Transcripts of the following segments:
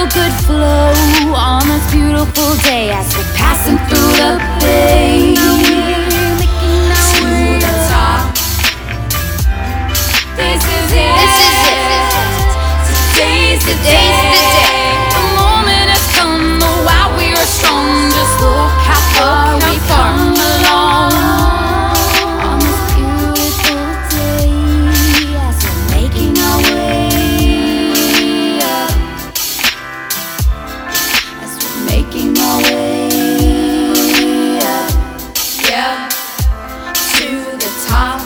feel good flow on this beautiful day as we're passing through the bay. To the top. This is it. Today's the day. The moment has come. Oh, wow, we are strong. Just look how far we've come along. On this beautiful day as we're making our way up. As we're making our way up. Yeah. To the top.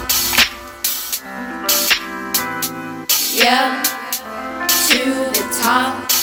Yeah. To the top.